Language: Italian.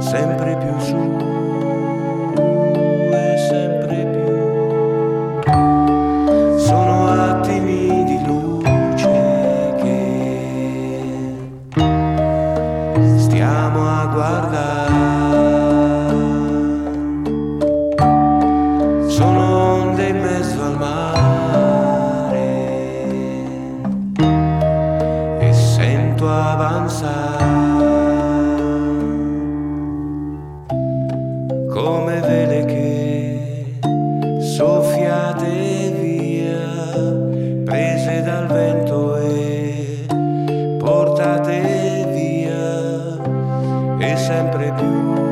sempre più su e sempre più. Sono attimi di luce che stiamo a guardare, sono onde in mezzo al mare e sento avanzare come vele che soffiate via, prese dal vento e portate via, e sempre più